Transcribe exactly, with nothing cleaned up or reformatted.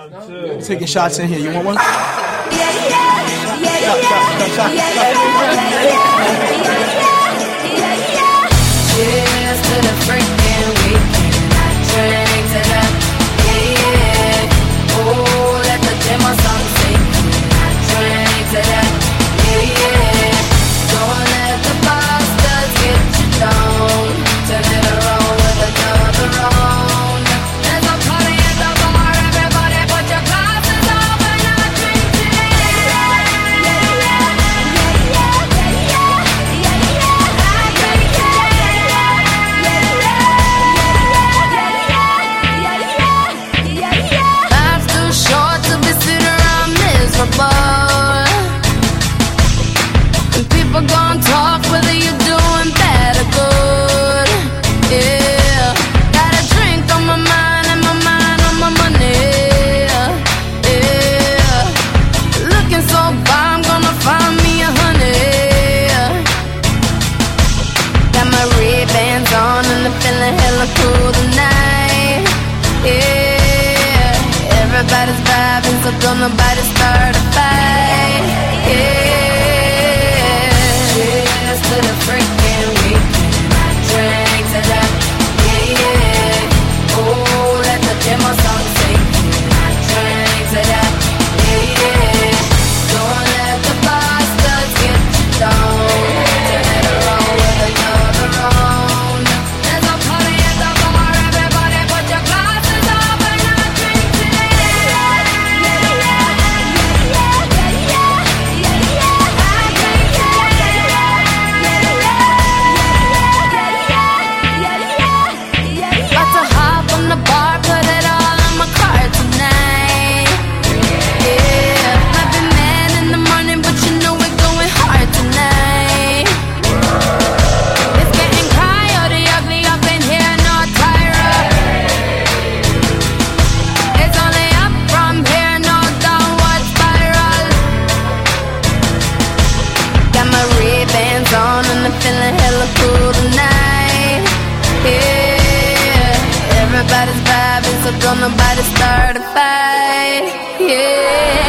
Taking shots in here. You want one? Yeah, yeah, yeah, yeah, yeah, yeah, yeah. Cheers to the freaking weekend. I drink to that, yeah, yeah. Oh, let the demo song sing. I drink to that, yeah, yeah. Don't let the bastards get you down. Turn it around with another round. There's a party at the bar. Everybody put your glasses up and I drink to life's too short to be sitting around miserable. And people gon' talk whether you're doing bad or good. Yeah, got a drink on my mind and my mind on my money. Yeah, looking so far, I'm gonna find me a honey. Got my Ray-Bans on and I'm feeling hella cool tonight. Yeah, everybody's vibing, so don't nobody start a fight. Yeah, cheers to the freaking weekend. I drink to that, yeah, yeah. Oh, let the demo song sing. I drink to that, yeah, yeah. Don't let the bastards get you down. Turn it around with another round. There's a party at the bar. Everybody put your glasses up and I drink to that. Yeah, yeah, yeah, yeah, yeah, yeah, yeah. I drink to that. Yeah, yeah, yeah, yeah, yeah, yeah. About to hop on the bar, put it all on my card tonight. Yeah, might be mad in the morning, but you know we're going hard tonight. It's getting coyote ugly up in here, no Tyra. It's only up from here, no downward spiral. Got my Ray-Bans on and I'm feeling hella cool tonight. Yeah, everybody's vibing, so don't nobody start a fight. Yeah.